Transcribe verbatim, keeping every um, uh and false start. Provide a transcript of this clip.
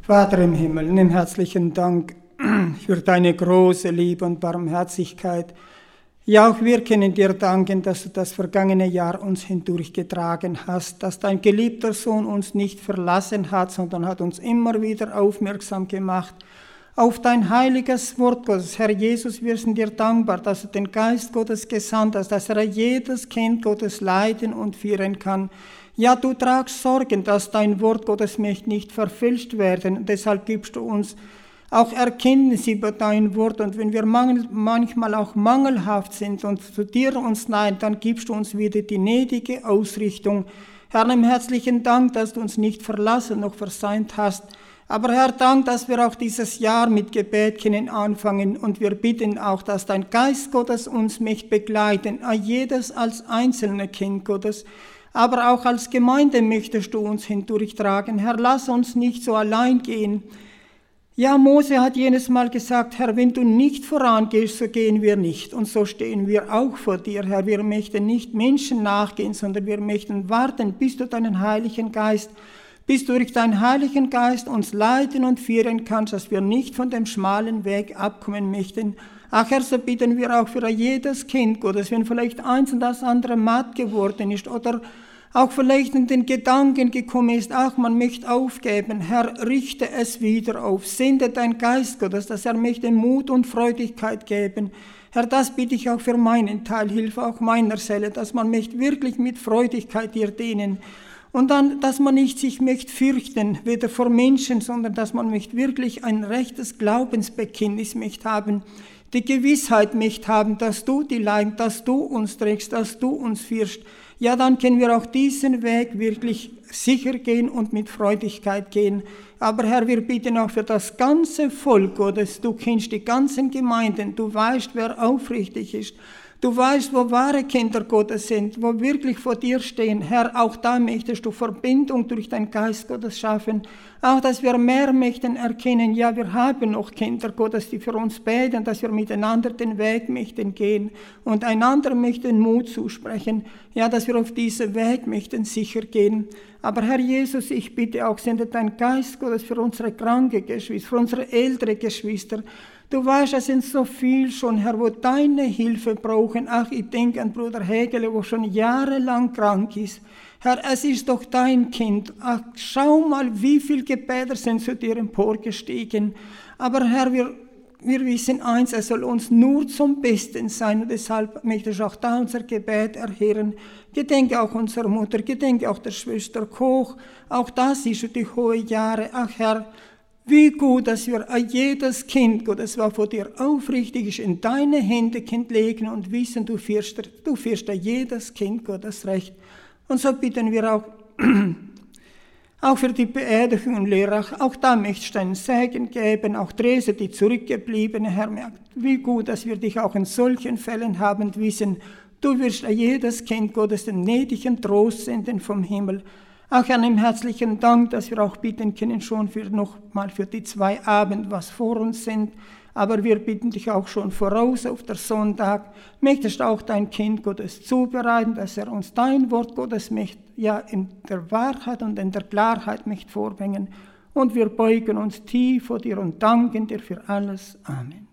Vater im Himmel, nimm herzlichen Dank für deine große Liebe und Barmherzigkeit. Ja, auch wir können dir danken, dass du das vergangene Jahr uns hindurchgetragen hast, dass dein geliebter Sohn uns nicht verlassen hat, sondern hat uns immer wieder aufmerksam gemacht auf dein heiliges Wort Gottes. Herr Jesus, wir sind dir dankbar, dass du den Geist Gottes gesandt hast, dass er jedes Kind Gottes leiten und führen kann. Ja, du tragst Sorgen, dass dein Wort Gottes möchte nicht verfälscht werden. Deshalb gibst du uns auch Erkenntnis über dein Wort. Und wenn wir mangel, manchmal auch mangelhaft sind und zu dir uns nein, dann gibst du uns wieder die gnädige Ausrichtung. Herr, nimm herzlichen Dank, dass du uns nicht verlassen noch versäumt hast. Aber Herr, Dank, dass wir auch dieses Jahr mit Gebet können anfangen. Und wir bitten auch, dass dein Geist Gottes uns möchte begleiten, jedes als einzelne Kind Gottes. Aber auch als Gemeinde möchtest du uns hindurchtragen. Herr, lass uns nicht so allein gehen. Ja, Mose hat jenes Mal gesagt, Herr, wenn du nicht vorangehst, so gehen wir nicht. Und so stehen wir auch vor dir, Herr. Wir möchten nicht Menschen nachgehen, sondern wir möchten warten, bis du deinen Heiligen Geist, bis du durch deinen Heiligen Geist uns leiten und führen kannst, dass wir nicht von dem schmalen Weg abkommen möchten. Ach Herr, so bitten wir auch für jedes Kind Gottes, wenn vielleicht eins und das andere matt geworden ist oder auch vielleicht in den Gedanken gekommen ist, ach, man möchte aufgeben. Herr, richte es wieder auf, sende dein Geist Gottes, dass er möchte Mut und Freudigkeit geben. Herr, das bitte ich auch für meinen Teil, hilf auch meiner Seele, dass man möchte wirklich mit Freudigkeit dir dienen. Und dann, dass man nicht sich möchte fürchten, weder vor Menschen, sondern dass man möchte wirklich ein rechtes Glaubensbekenntnis möchte haben, die Gewissheit möchte haben, dass du die Leitung, dass du uns trägst, dass du uns führst. Ja, dann können wir auch diesen Weg wirklich sicher gehen und mit Freudigkeit gehen. Aber Herr, wir bitten auch für das ganze Volk Gottes. Du kennst die ganzen Gemeinden, du weißt, wer aufrichtig ist. Du weißt, wo wahre Kinder Gottes sind, wo wirklich vor dir stehen. Herr, auch da möchtest du Verbindung durch deinen Geist Gottes schaffen. Auch, dass wir mehr möchten erkennen, ja, wir haben noch Kinder Gottes, die für uns beten, dass wir miteinander den Weg möchten gehen und einander möchten Mut zusprechen. Ja, dass wir auf diesen Weg möchten sicher gehen. Aber Herr Jesus, ich bitte auch, sende deinen Geist Gottes für unsere kranke Geschwister, für unsere ältere Geschwister. Du weißt, es sind so viel schon, Herr, wo deine Hilfe brauchen. Ach, ich denke an Bruder Hegele, wo schon jahrelang krank ist. Herr, es ist doch dein Kind. Ach, schau mal, wie viele Gebete sind zu dir emporgestiegen. Aber Herr, wir, wir wissen eins, es soll uns nur zum Besten sein. Und deshalb möchte ich auch da unser Gebet erhören. Gedenke auch unserer Mutter, gedenke auch der Schwester Koch. Auch das ist schon die hohe Jahre. Ach Herr, wie gut, dass wir jedes Kind, Gott, das war vor dir aufrichtig ist, in deine Hände Kind legen und wissen, du führst, du führst jedes Kind Gottes Recht. Und so bitten wir auch, auch für die Beerdigung und Lehrer, auch da möchtest du einen Segen geben, auch Therese, die zurückgebliebene, Herr, wie gut, dass wir dich auch in solchen Fällen haben und wissen, du wirst jedes Kind Gottes den gnädigen Trost senden vom Himmel. Auch an einem herzlichen Dank, dass wir auch bitten können, schon für noch mal für die zwei Abend, was vor uns sind. Aber wir bitten dich auch schon voraus auf der Sonntag. Möchtest auch dein Kind Gottes zubereiten, dass er uns dein Wort Gottes möchte, ja in der Wahrheit und in der Klarheit möchte vorbringen. Und wir beugen uns tief vor dir und danken dir für alles. Amen.